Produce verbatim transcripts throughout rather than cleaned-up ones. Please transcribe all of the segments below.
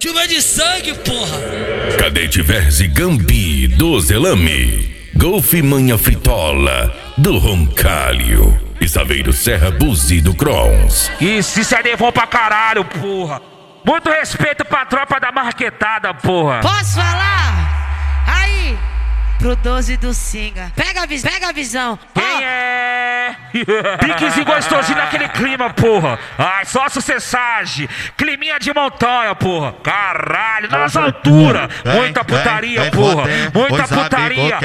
Chuva de sangue, porra. Cadete Verze Gambi do Zelame. Golf Manha Fritola do Roncalho. E Saveiro Serra Buzi do Crons. Isso, isso é devon pra caralho, porra. Muito respeito pra tropa da marquetada, porra. Posso falar? Aí, pro doze do Singa. Pega a, vis pega a visão. Quem Ó. é? Piquezinho gostosinho naquele clima, porra. Ai, só sucessagem. Climinha de montanha, porra. Caralho, nas alturas. Muita putaria, porra. Muita putaria.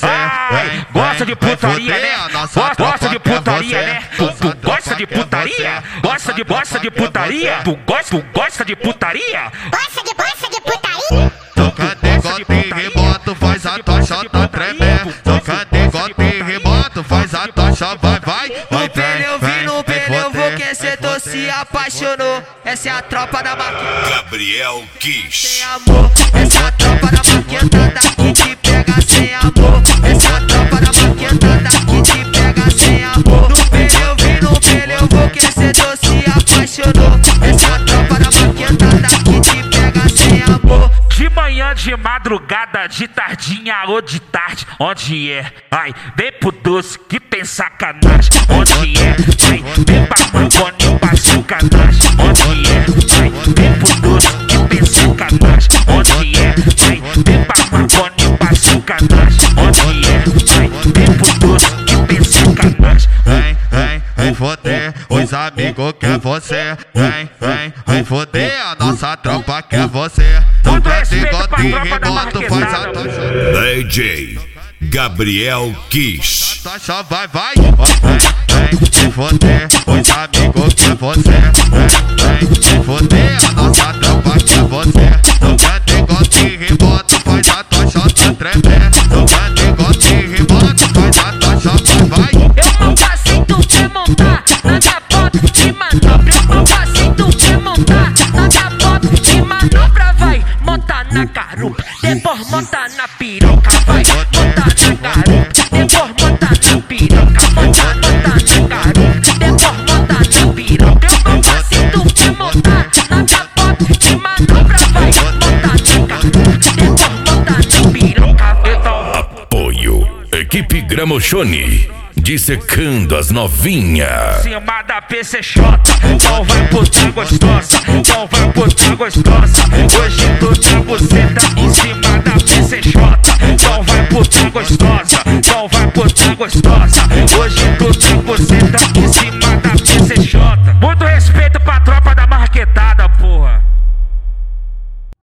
Ai, gosta de putaria, né? Gosta de putaria, né? Tu gosta de putaria? Gosta de gosta de putaria? Tu gosta, tu gosta de putaria? Gosta de, gosta de putaria? Toca degote e remoto, faz a tocha tá tremendo. Toca degote e remoto, faz a tocha, vai, vai. No pneu, vi no pneu, vou que cê tô se apaixonou. Essa é a tropa da maqueta. Gabriel Kish. Sem amor, essa é a tropa da maquetada que te pega sem amor. Essa é a tropa da maquetada que te pega sem amor. No pneu, vi no pneu, vou que cê tô se apaixonou. Essa é a tropa da maquetada que te pega sem amor. De manhã, de madrugada, de tardinha ou de tarde, onde é? Ai, vem pro doce que tem sacanagem, onde é? Ai, vem pra Marconi pra sacanagem, onde é? Ai, vem pro doce que tem sacanagem, onde é? Ai, vem pra Marconi pra sacanagem, onde é? Ai, vem pro doce que tem sacanagem. Vem, vem, vem foder, os amigos quer você. Vem, vem, vem foder, a nossa tropa quer você. Muito Toca respeito pra degote e tropa da remoto, faz a marquetada. tocha. D J Gabriel Kish. Tocha, vai, vai. Vem, vem, vem foder, os amigos quer você. Vem, vem, vem foder, a nossa tropa quer você. Toca degote e remoto, faz a tocha tá tremendo. Toca degote e remoto, faz a tocha, vai, vai. Eu nunca aceito te montar na minha bota de manobra. Eu nunca aceito te montar na minha bota de manobra. Vai montar na garupa, depois montar na piroca. Vai montar na garupa, depois montar na piroca. Montar, montar na garupa, depois montar na piroca. Eu nunca aceito te montar na minha bota de manobra. Vai montar na garupa, depois montar na piroca. Então Apoio Equipe Gramochone. Dissecando as novinhas. Cima da P C X, então vai puta gostosa, então vai puta gostosa. Hoje tu tá buceta em cima da P C X, então vai puta gostosa, então vai puta gostosa. Hoje tu tá buceta em cima da P C X.